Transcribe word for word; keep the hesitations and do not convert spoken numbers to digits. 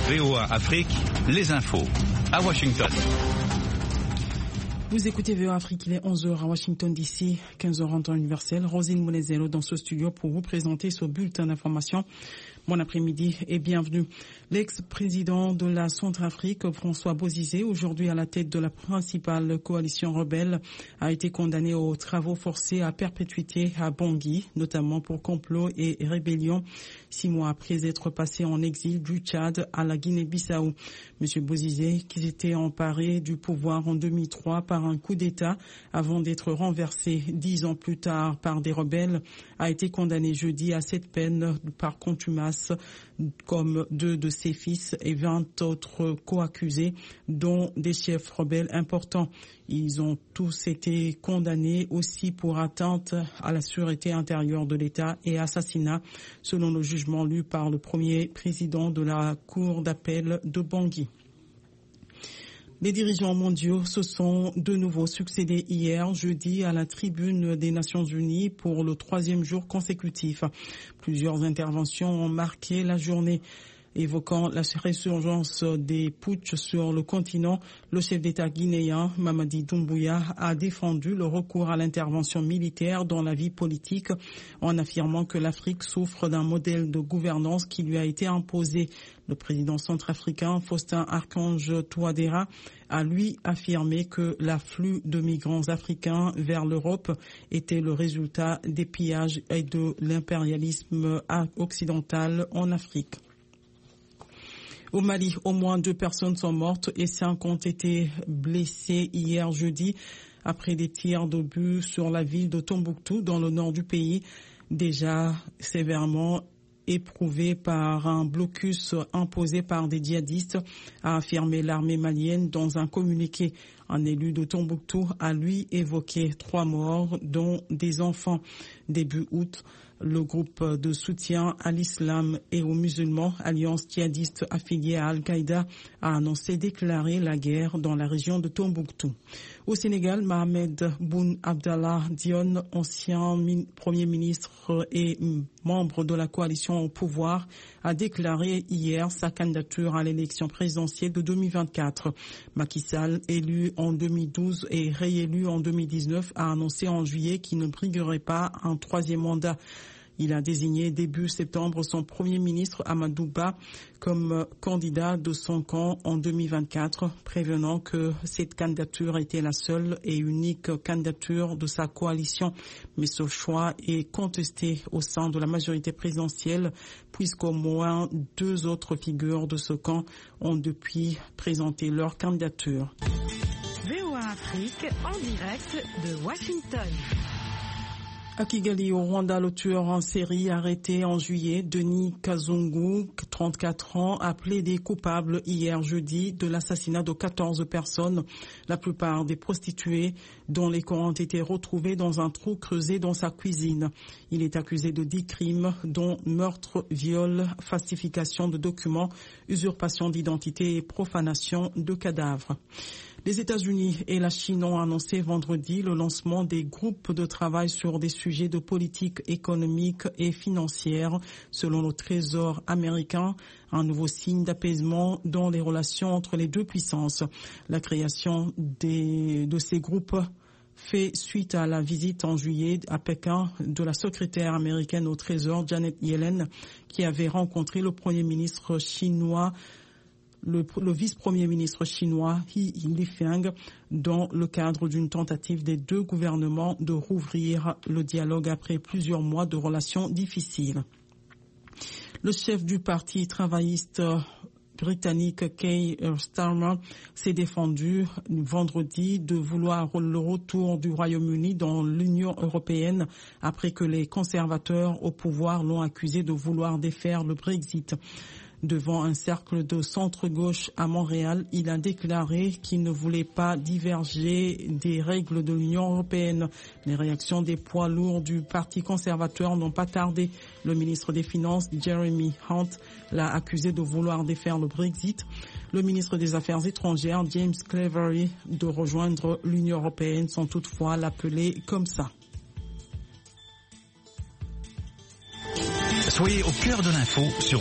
V O A Afrique, les infos à Washington. Vous écoutez V O A Afrique, il est onze heures à Washington D C, quinze heures en temps universel. Rosine Monezero dans ce studio pour vous présenter ce bulletin d'information. Bon après-midi et bienvenue. L'ex-président de la Centrafrique, François Bozizé, aujourd'hui à la tête de la principale coalition rebelle, a été condamné aux travaux forcés à perpétuité à Bangui, notamment pour complot et rébellion, six mois après être passé en exil du Tchad à la Guinée-Bissau. Monsieur Bozizé, qui s'était emparé du pouvoir en deux mille trois par un coup d'État avant d'être renversé dix ans plus tard par des rebelles, a été condamné jeudi à cette peine par contumace, comme deux de ses fils et vingt autres co-accusés, dont des chefs rebelles importants. Ils ont tous été condamnés aussi pour atteinte à la sûreté intérieure de l'État et assassinat, selon le jugement lu par le premier président de la Cour d'appel de Bangui. Les dirigeants mondiaux se sont de nouveau succédés hier, jeudi, à la tribune des Nations Unies pour le troisième jour consécutif. Plusieurs interventions ont marqué la journée. Évoquant la résurgence des putschs sur le continent, le chef d'État guinéen, Mamadi Doumbouya, a défendu le recours à l'intervention militaire dans la vie politique en affirmant que l'Afrique souffre d'un modèle de gouvernance qui lui a été imposé. Le président centrafricain, Faustin Archange Touadéra, a lui affirmé que l'afflux de migrants africains vers l'Europe était le résultat des pillages et de l'impérialisme occidental en Afrique. Au Mali, au moins deux personnes sont mortes et cinq ont été blessées hier jeudi après des tirs d'obus sur la ville de Tombouctou dans le nord du pays, déjà sévèrement éprouvé par un blocus imposé par des djihadistes, a affirmé l'armée malienne dans un communiqué. Un élu de Tombouctou a lui évoqué trois morts, dont des enfants. Début août, le groupe de soutien à l'islam et aux musulmans, alliance djihadiste affiliée à Al-Qaïda, a annoncé déclarer la guerre dans la région de Tombouctou. Au Sénégal, Mohamed Boun Abdallah Dionne, ancien min- Premier ministre et membre de la coalition au pouvoir, a déclaré hier sa candidature à l'élection présidentielle de deux mille vingt-quatre. Macky Sall, élu en deux mille douze et réélu en deux mille dix-neuf, a annoncé en juillet qu'il ne briguerait pas un troisième mandat. Il a désigné début septembre son Premier ministre Amadou Ba comme candidat de son camp en deux mille vingt-quatre, prévenant que cette candidature était la seule et unique candidature de sa coalition. Mais ce choix est contesté au sein de la majorité présidentielle, puisqu'au moins deux autres figures de ce camp ont depuis présenté leur candidature. V O A Afrique en direct de Washington. À Kigali, au Rwanda, le tueur en série arrêté en juillet, Denis Kazungu, trente-quatre ans, a plaidé coupable hier jeudi de l'assassinat de quatorze personnes, la plupart des prostituées dont les corps ont été retrouvés dans un trou creusé dans sa cuisine. Il est accusé de dix crimes, dont meurtre, viol, falsification de documents, usurpation d'identité et profanation de cadavres. Les États-Unis et la Chine ont annoncé vendredi le lancement des groupes de travail sur des sujets de politique économique et financière, selon le Trésor américain, un nouveau signe d'apaisement dans les relations entre les deux puissances. La création des, de ces groupes fait suite à la visite en juillet à Pékin de la secrétaire américaine au Trésor, Janet Yellen, qui avait rencontré le Premier ministre chinois Le, le vice-premier ministre chinois He Lifeng dans le cadre d'une tentative des deux gouvernements de rouvrir le dialogue après plusieurs mois de relations difficiles. Le chef du parti travailliste britannique Keir Starmer s'est défendu vendredi de vouloir le retour du Royaume-Uni dans l'Union européenne après que les conservateurs au pouvoir l'ont accusé de vouloir défaire le Brexit. Devant un cercle de centre-gauche à Montréal, il a déclaré qu'il ne voulait pas diverger des règles de l'Union européenne. Les réactions des poids lourds du Parti conservateur n'ont pas tardé. Le ministre des Finances, Jeremy Hunt, l'a accusé de vouloir défaire le Brexit. Le ministre des Affaires étrangères, James Cleverly, de rejoindre l'Union européenne sans toutefois l'appeler comme ça. Soyez au cœur de l'info sur